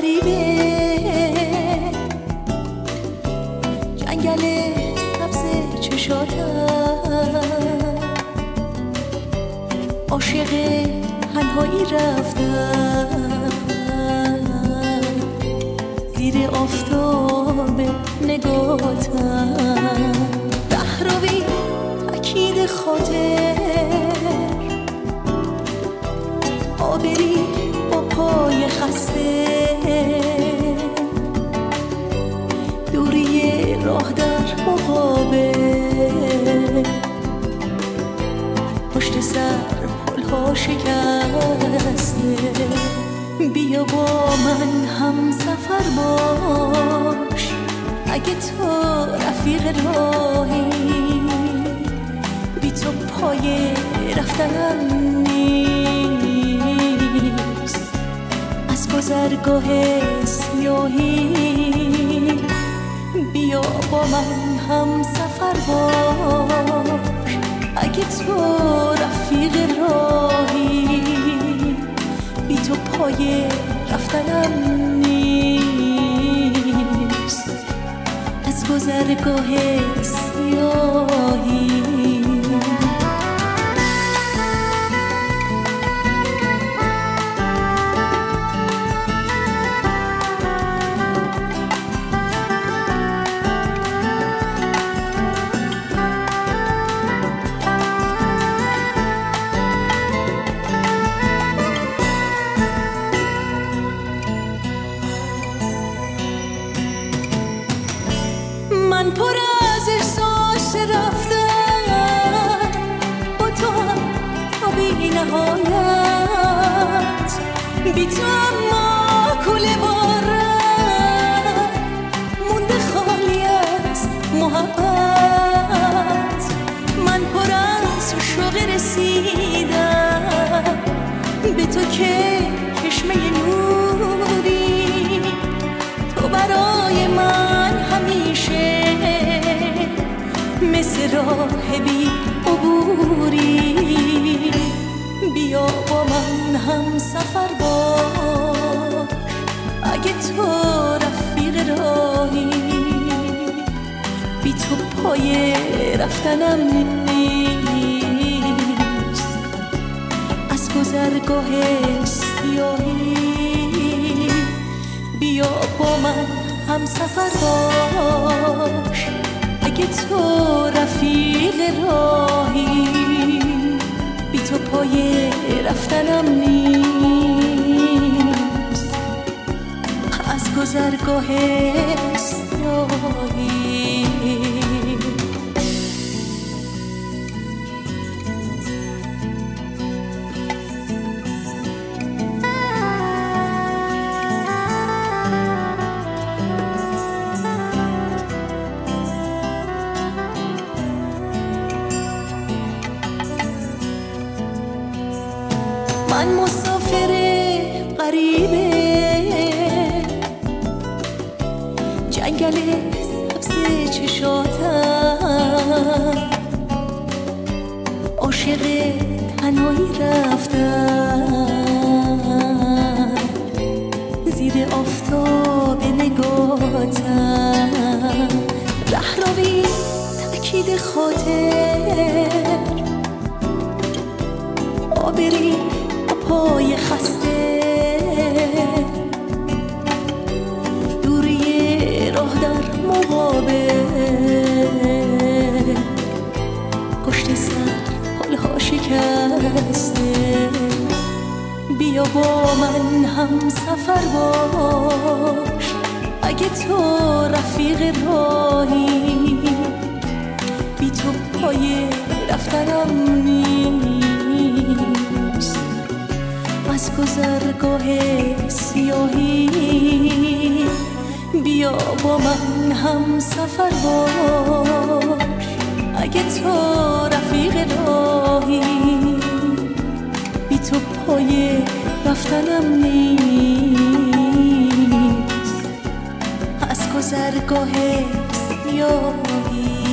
غریبه، جنگل سبز چشاتم، عاشق تنهایی رفتم، زیر آفتاب نگاتم، رهروی تأکید خاطر، آبری با پای خسته، دوری راه در مقابل، پشت سر پل‌ها شکسته، بیا با من هم سفر باش، اگه تو رفیق راهی، بی تو پای رفتنم نیست، از گذرگاه سیاهی بیا با من هم سفر باش، اگه تو رفیق راهی، بی تو پای رفتنم نیست، از گذرگاه سیاهی. من پر از احساس رفتن با تو هم تا بی نهایت، بی تو اما کوله بارم مونده خالی از محبت، من پر از شوق رسیدم به تو که چشمه نوری، تو برای من همیشه مثل راه بی عبوری، بیا با من هم سفر باش، اگه تو رفیق راهی، بی تو پای رفتنم نیست، از گذرگاه سیاهی بیا با من هم سفر باش، اگه تو رفیق راهی، بی تو پای رفتنم نیست، از گذرگاه سیاهی. من مسافر غریبه، جنگل سبز چشاتم، عاشق تنهایی رفتم، زیر آفتاب نگاتم، رهروی تأکید خاطر، آبری پای خسته، دوری راه در مقابل، پشت سر پل‌ها شکسته، بیا با من هم سفر باش، اگه تو رفیق راهی، بی تو پای رفتنم نیست، از گذرگاه سیاهی بیا با من هم سفر باش، اگه تو رفیق راهی، بی تو پای رفتنم نیست، از گذرگاه سیاهی.